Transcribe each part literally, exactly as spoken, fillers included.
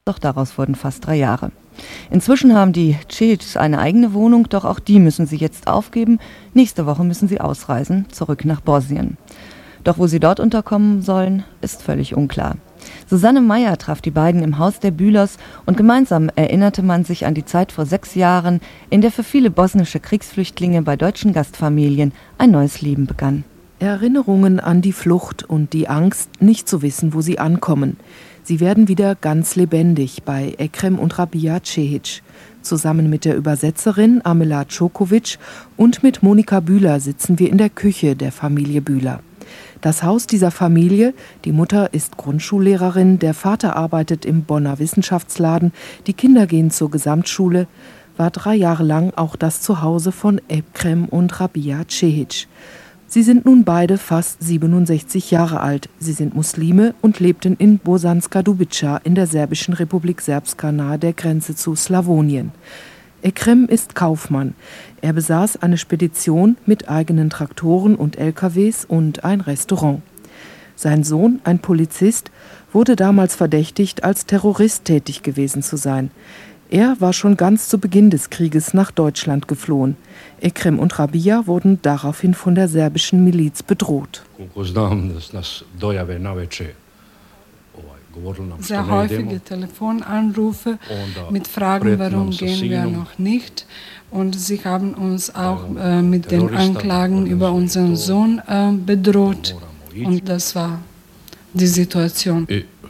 Doch daraus wurden fast drei Jahre. Inzwischen haben die Cehics eine eigene Wohnung, doch auch die müssen sie jetzt aufgeben. Nächste Woche müssen sie ausreisen, zurück nach Bosnien. Doch wo sie dort unterkommen sollen, ist völlig unklar. Susanne Meyer traf die beiden im Haus der Bühlers und gemeinsam erinnerte man sich an die Zeit vor sechs Jahren, in der für viele bosnische Kriegsflüchtlinge bei deutschen Gastfamilien ein neues Leben begann. Erinnerungen an die Flucht und die Angst, nicht zu wissen, wo sie ankommen. Sie werden wieder ganz lebendig bei Ekrem und Rabia Cehic. Zusammen mit der Übersetzerin Amela Čoković und mit Monika Bühler sitzen wir in der Küche der Familie Bühler. Das Haus dieser Familie, die Mutter ist Grundschullehrerin, der Vater arbeitet im Bonner Wissenschaftsladen, die Kinder gehen zur Gesamtschule, war drei Jahre lang auch das Zuhause von Ekrem und Rabia Cehic. Sie sind nun beide fast siebenundsechzig Jahre alt. Sie sind Muslime und lebten in Bosanska Dubica in der serbischen Republik Srpska nahe der Grenze zu Slawonien. Ekrem ist Kaufmann. Er besaß eine Spedition mit eigenen Traktoren und L K Ws und ein Restaurant. Sein Sohn, ein Polizist, wurde damals verdächtigt, als Terrorist tätig gewesen zu sein. Er war schon ganz zu Beginn des Krieges nach Deutschland geflohen. Ekrem und Rabia wurden daraufhin von der serbischen Miliz bedroht. Sehr häufige Telefonanrufe mit Fragen, warum gehen wir noch nicht. Und sie haben uns auch äh, mit den Anklagen über unseren Sohn äh, bedroht. Und das war die Situation.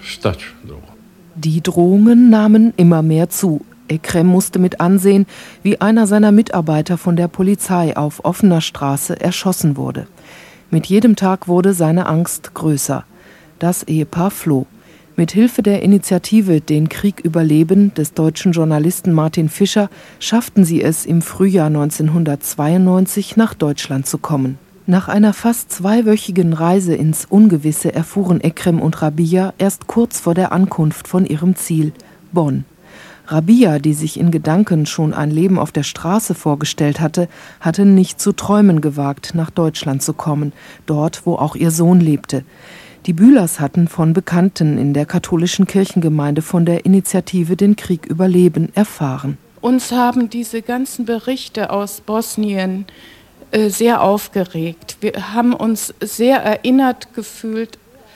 Die Drohungen nahmen immer mehr zu. Ekrem musste mit ansehen, wie einer seiner Mitarbeiter von der Polizei auf offener Straße erschossen wurde. Mit jedem Tag wurde seine Angst größer. Das Ehepaar floh. Mit Hilfe der Initiative Den Krieg überleben des deutschen Journalisten Martin Fischer schafften sie es, im Frühjahr neunzehnhundertzweiundneunzig nach Deutschland zu kommen. Nach einer fast zweiwöchigen Reise ins Ungewisse erfuhren Ekrem und Rabia erst kurz vor der Ankunft von ihrem Ziel, Bonn. Rabia, die sich in Gedanken schon ein Leben auf der Straße vorgestellt hatte, hatte nicht zu träumen gewagt, nach Deutschland zu kommen, dort, wo auch ihr Sohn lebte. Die Bühlers hatten von Bekannten in der katholischen Kirchengemeinde von der Initiative Den Krieg überleben erfahren. Uns haben diese ganzen Berichte aus Bosnien äh, sehr aufgeregt. Wir haben uns sehr erinnert gefühlt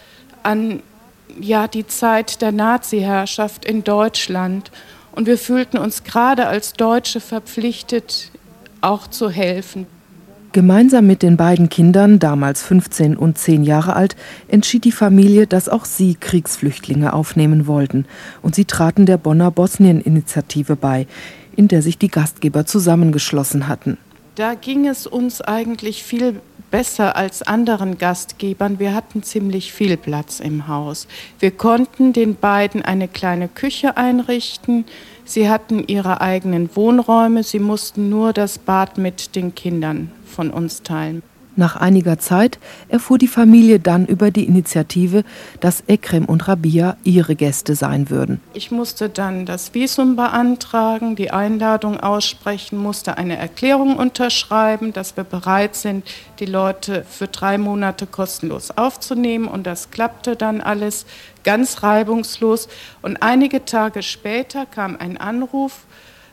an ja, die Zeit der Nazi-Herrschaft in Deutschland. Und wir fühlten uns gerade als Deutsche verpflichtet, auch zu helfen. Gemeinsam mit den beiden Kindern, damals fünfzehn und zehn Jahre alt, entschied die Familie, dass auch sie Kriegsflüchtlinge aufnehmen wollten. Und sie traten der Bonner Bosnien-Initiative bei, in der sich die Gastgeber zusammengeschlossen hatten. Da ging es uns eigentlich viel besser als anderen Gastgebern. Wir hatten ziemlich viel Platz im Haus. Wir konnten den beiden eine kleine Küche einrichten. Sie hatten ihre eigenen Wohnräume. Sie mussten nur das Bad mit den Kindern von uns teilen. Nach einiger Zeit erfuhr die Familie dann über die Initiative, dass Ekrem und Rabia ihre Gäste sein würden. Ich musste dann das Visum beantragen, die Einladung aussprechen, musste eine Erklärung unterschreiben, dass wir bereit sind, die Leute für drei Monate kostenlos aufzunehmen. Und das klappte dann alles ganz reibungslos. Und einige Tage später kam ein Anruf,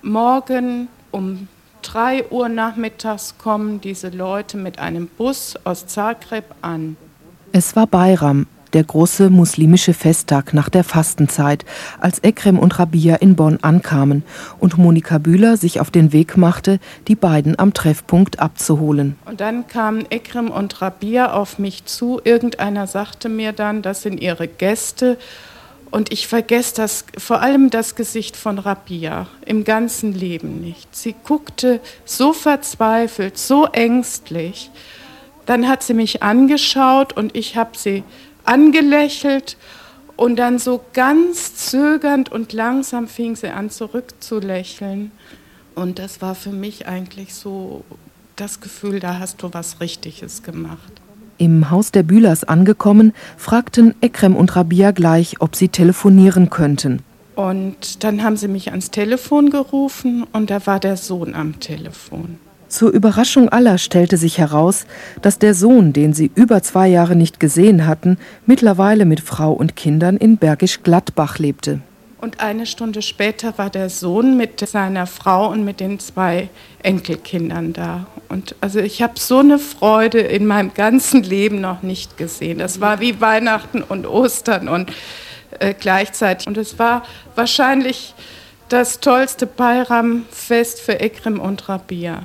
morgen um drei Uhr nachmittags kommen diese Leute mit einem Bus aus Zagreb an. Es war Bayram, der große muslimische Festtag nach der Fastenzeit, als Ekrem und Rabia in Bonn ankamen und Monika Bühler sich auf den Weg machte, die beiden am Treffpunkt abzuholen. Und dann kamen Ekrem und Rabia auf mich zu. Irgendeiner sagte mir dann, das sind ihre Gäste. Und ich vergesse das, vor allem das Gesicht von Rabia im ganzen Leben nicht. Sie guckte so verzweifelt, so ängstlich. Dann hat sie mich angeschaut und ich habe sie angelächelt. Und dann so ganz zögernd und langsam fing sie an zurückzulächeln. Und das war für mich eigentlich so das Gefühl, da hast du was Richtiges gemacht. Im Haus der Bühlers angekommen, fragten Ekrem und Rabia gleich, ob sie telefonieren könnten. Und dann haben sie mich ans Telefon gerufen und da war der Sohn am Telefon. Zur Überraschung aller stellte sich heraus, dass der Sohn, den sie über zwei Jahre nicht gesehen hatten, mittlerweile mit Frau und Kindern in Bergisch Gladbach lebte. Und eine Stunde später war der Sohn mit seiner Frau und mit den zwei Enkelkindern da. Und also ich habe so eine Freude in meinem ganzen Leben noch nicht gesehen. Das war wie Weihnachten und Ostern und äh, gleichzeitig. Und es war wahrscheinlich das tollste Bayram-Fest für Ekrem und Rabia.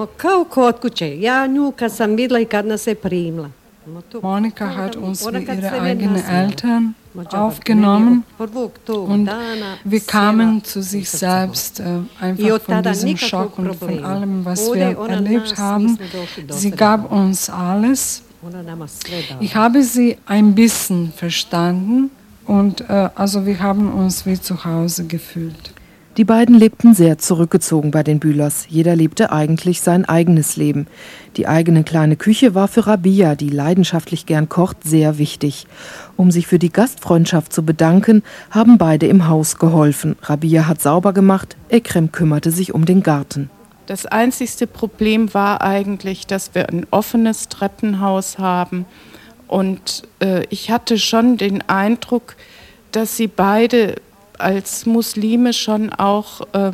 Monika hat uns wie ihre eigenen Eltern aufgenommen und wir kamen zu sich selbst, äh, einfach von diesem Schock und von allem, was wir erlebt haben. Sie gab uns alles. Ich habe sie ein bisschen verstanden und äh, also wir haben uns wie zu Hause gefühlt. Die beiden lebten sehr zurückgezogen bei den Bühlers. Jeder lebte eigentlich sein eigenes Leben. Die eigene kleine Küche war für Rabia, die leidenschaftlich gern kocht, sehr wichtig. Um sich für die Gastfreundschaft zu bedanken, haben beide im Haus geholfen. Rabia hat sauber gemacht, Ekrem kümmerte sich um den Garten. Das einzigste Problem war eigentlich, dass wir ein offenes Treppenhaus haben. Und äh, ich hatte schon den Eindruck, dass sie beide als Muslime schon auch äh,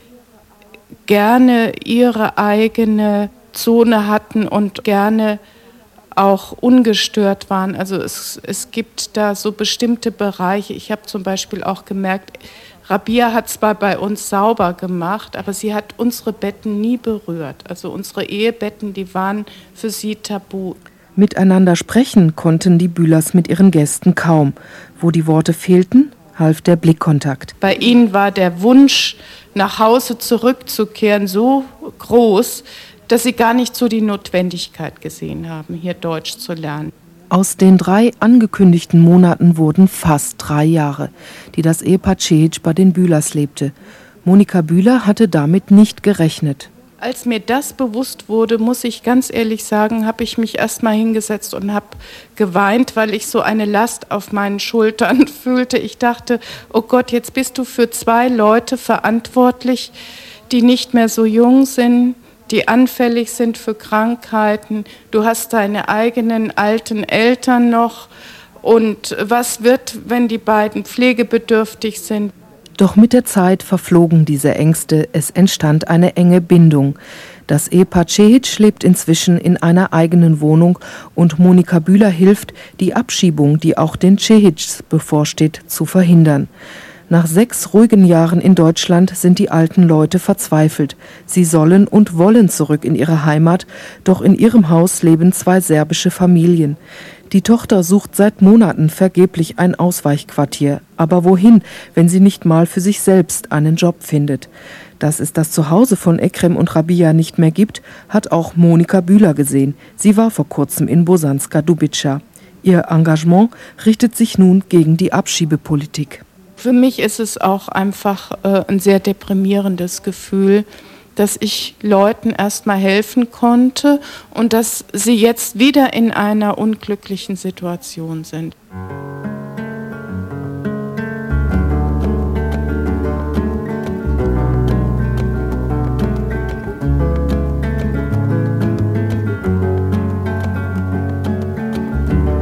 gerne ihre eigene Zone hatten und gerne auch ungestört waren. Also es, es gibt da so bestimmte Bereiche. Ich habe zum Beispiel auch gemerkt, Rabia hat zwar bei uns sauber gemacht, aber sie hat unsere Betten nie berührt. Also unsere Ehebetten, die waren für sie tabu. Miteinander sprechen konnten die Bühlers mit ihren Gästen kaum. Wo die Worte fehlten, half der Blickkontakt. Bei ihnen war der Wunsch, nach Hause zurückzukehren, so groß, dass sie gar nicht so die Notwendigkeit gesehen haben, hier Deutsch zu lernen. Aus den drei angekündigten Monaten wurden fast drei Jahre, die das Ehepaar Cehic bei den Bühlers lebte. Monika Bühler hatte damit nicht gerechnet. Als mir das bewusst wurde, muss ich ganz ehrlich sagen, habe ich mich erst mal hingesetzt und habe geweint, weil ich so eine Last auf meinen Schultern fühlte. Ich dachte, oh Gott, jetzt bist du für zwei Leute verantwortlich, die nicht mehr so jung sind, die anfällig sind für Krankheiten. Du hast deine eigenen alten Eltern noch. Und was wird, wenn die beiden pflegebedürftig sind? Doch mit der Zeit verflogen diese Ängste, es entstand eine enge Bindung. Das Ehepaar Cehic lebt inzwischen in einer eigenen Wohnung und Monika Bühler hilft, die Abschiebung, die auch den Cehics bevorsteht, zu verhindern. Nach sechs ruhigen Jahren in Deutschland sind die alten Leute verzweifelt. Sie sollen und wollen zurück in ihre Heimat, doch in ihrem Haus leben zwei serbische Familien. Die Tochter sucht seit Monaten vergeblich ein Ausweichquartier. Aber wohin, wenn sie nicht mal für sich selbst einen Job findet? Dass es das Zuhause von Ekrem und Rabia nicht mehr gibt, hat auch Monika Bühler gesehen. Sie war vor kurzem in Bosanska Dubica. Ihr Engagement richtet sich nun gegen die Abschiebepolitik. Für mich ist es auch einfach äh, ein sehr deprimierendes Gefühl, dass ich Leuten erstmal helfen konnte und dass sie jetzt wieder in einer unglücklichen Situation sind.